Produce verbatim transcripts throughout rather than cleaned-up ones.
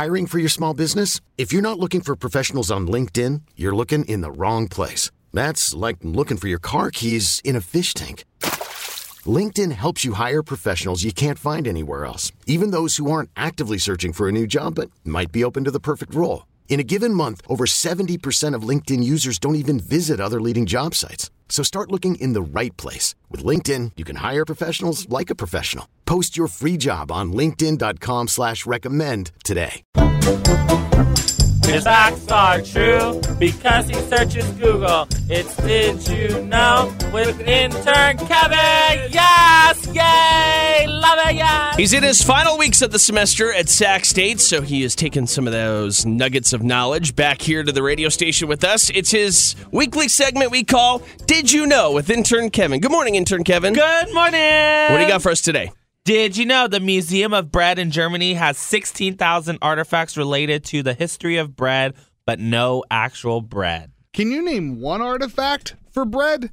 Hiring for your small business? If you're not looking for professionals on LinkedIn, you're looking in the wrong place. That's like looking for your car keys in a fish tank. LinkedIn helps you hire professionals you can't find anywhere else, even those who aren't actively searching for a new job but might be open to the perfect role. In a given month, over seventy percent of LinkedIn users don't even visit other leading job sites. So start looking in the right place. With LinkedIn, you can hire professionals like a professional. Post your free job on linkedin.com slash recommend today. His facts are true because he searches Google. It's Did You Know with intern Kevin. Yes! Yay! Love it, yes! He's in his final weeks of the semester at Sac State, so he has taken some of those nuggets of knowledge back here to the radio station with us. It's his weekly segment we call Did You Know with intern Kevin. Good morning, intern Kevin. Good morning! What do you got for us today? Did you know the Museum of Bread in Germany has sixteen thousand artifacts related to the history of bread, but no actual bread? Can you name one artifact for bread?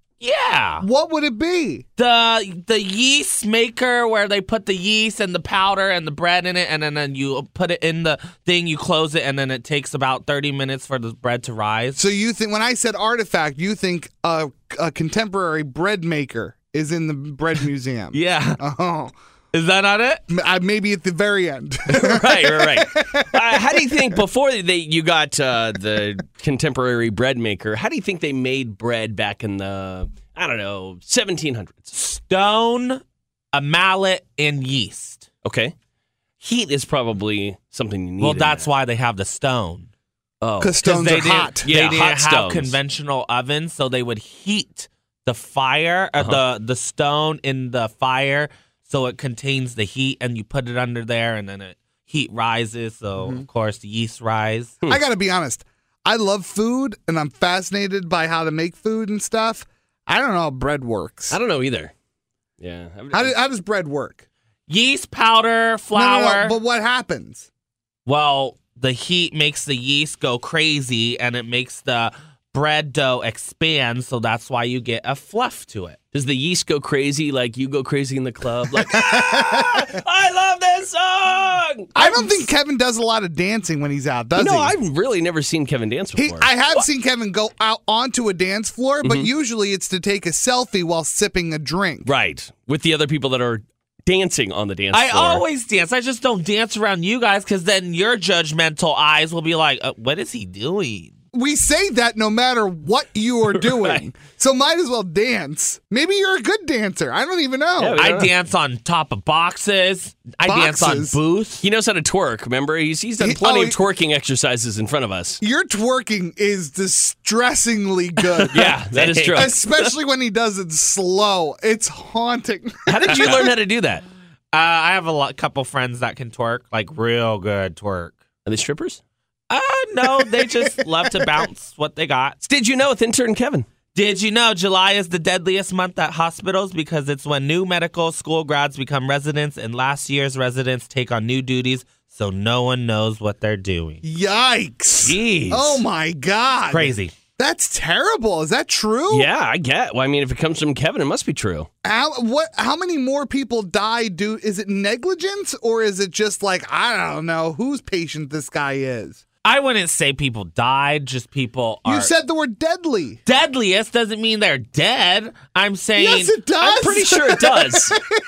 Yeah. What would it be? The the yeast maker where they put the yeast and the powder and the bread in it, and then, then you put it in the thing, you close it, and then it takes about thirty minutes for the bread to rise. So you think, when I said artifact, you think a, a contemporary bread maker is in the bread museum. Yeah. Oh. Is that not it? Uh, maybe at the very end. right, right, right. Uh, how do you think, before they you got uh, the contemporary bread maker, how do you think they made bread back in the, I don't know, seventeen hundreds? Stone, a mallet, and yeast. Okay. Heat is probably something you need. Well, that's why they have the stone. Oh. Because stones they are hot. Yeah, they didn't hot have stones. conventional ovens, so they would heat the fire, uh, Uh-huh. the the stone in the fire, so it contains the heat, and you put it under there, and then it heat rises. So Mm-hmm. of course the yeast rise. I got to be honest. I love food, and I'm fascinated by how to make food and stuff. I don't know how bread works. I don't know either. Yeah. How, do, how does bread work? Yeast powder, No, no, flour. no, but what happens? Well, the heat makes the yeast go crazy, and it makes the bread dough expand, so that's why you get a fluff to it. Does the yeast go crazy like you go crazy in the club? Like, ah, I love this song! I don't think Kevin does a lot of dancing when he's out, does No, he? I've really never seen Kevin dance He, before. I have seen Kevin go out onto a dance floor, but Mm-hmm. usually it's to take a selfie while sipping a drink. Right. With the other people that are dancing on the dance I floor. always dance. I just don't dance around you guys, because then your judgmental eyes will be like, uh, what is he doing? We say that no matter what you are doing. Right. So might as well dance. Maybe you're a good dancer. I don't even know. Yeah, we- I dance on top of boxes. I dance on Boxes? booths. He knows how to twerk, remember? He's, he's done He- plenty oh, of he- twerking exercises in front of us. Your twerking is distressingly good. Yeah, that is true. Especially when he does it slow. It's haunting. How did you learn how to do that? Uh, I have a lot, couple friends that can twerk, like real good twerk. Are they strippers? Uh, no, they just love to bounce what they got. Did you know with intern Kevin? Did you know July is the deadliest month at hospitals because it's when new medical school grads become residents and last year's residents take on new duties, so no one knows what they're doing. Yikes. Jeez. Oh, my God. Crazy. That's terrible. Is that true? Yeah, I get. Well, I mean, if it comes from Kevin, it must be true. How, what, how many more people die due? Is it negligence or is it just like, I don't know whose patient this guy is? I wouldn't say people died, just people are... You said the word deadly. deadliest doesn't mean they're dead. I'm saying... Yes, it does. I'm pretty sure it does.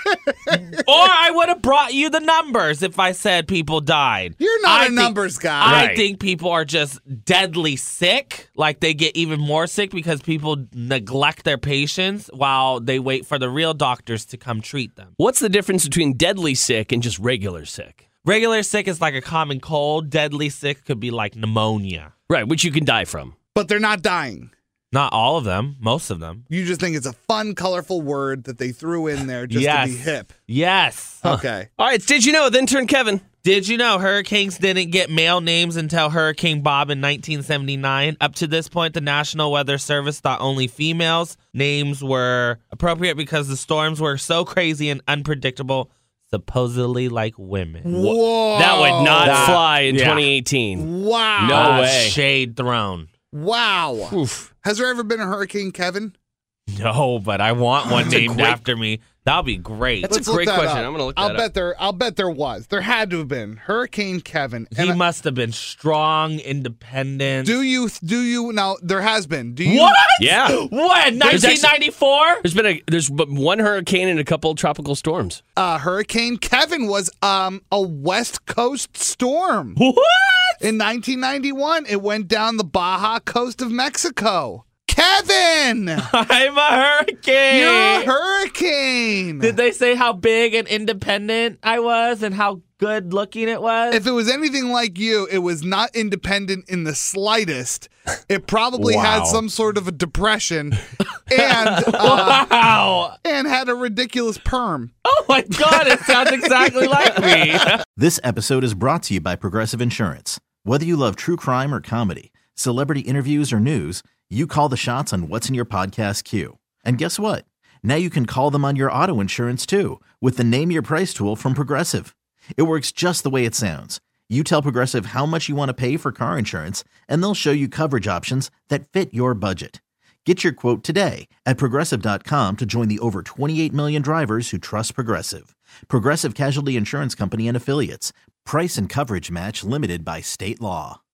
Or I would have brought you the numbers if I said people died. You're not I a think- numbers guy. I Right. think people are just deadly sick. Like they get even more sick because people neglect their patients while they wait for the real doctors to come treat them. What's the difference between deadly sick and just regular sick? Regular sick is like a common cold. Deadly sick could be like pneumonia. Right, which you can die from. But they're not dying. Not all of them, most of them. You just think it's a fun, colorful word that they threw in there just Yes. to be hip. Yes. Okay. All right, did you know with intern Kevin? Did you know hurricanes didn't get male names until Hurricane Bob in nineteen seventy-nine? Up to this point, the National Weather Service thought only females' names were appropriate because the storms were so crazy and unpredictable, supposedly like women. Whoa. That would not That- fly in yeah. twenty eighteen. Wow. No Uh, way. Shade thrown. Wow. Oof. Has there ever been a Hurricane Kevin? No, but I want one That's a named great- after me. That'll be great. That's Let's a great look that question. up. I'm gonna look I'll that bet up. there. I'll bet there was. There had to have been Hurricane Kevin. He And I- must have been strong, independent. do you? Do you? Now there has been. Do you? What? Yeah. When? There's nineteen ninety-four? There's been a there's but one hurricane and a couple tropical storms. Uh, Hurricane Kevin was um a West Coast storm. What? In nineteen ninety-one, it went down the Baja coast of Mexico. Kevin, I'm a hurricane. you're a hurricane. Did they say how big and independent I was and how good looking it was? If it was anything like you, it was not independent in the slightest. It probably Wow. had some sort of a depression and uh, Wow. and had a ridiculous perm. Oh my God, it sounds exactly like me. This episode is brought to you by Progressive Insurance. Whether you love true crime or comedy, celebrity interviews or news, you call the shots on what's in your podcast queue. And guess what? Now you can call them on your auto insurance too with the Name Your Price tool from Progressive. It works just the way it sounds. You tell Progressive how much you want to pay for car insurance, and they'll show you coverage options that fit your budget. Get your quote today at Progressive dot com to join the over twenty-eight million drivers who trust Progressive. Progressive Casualty Insurance Company and Affiliates. Price and coverage match limited by state law.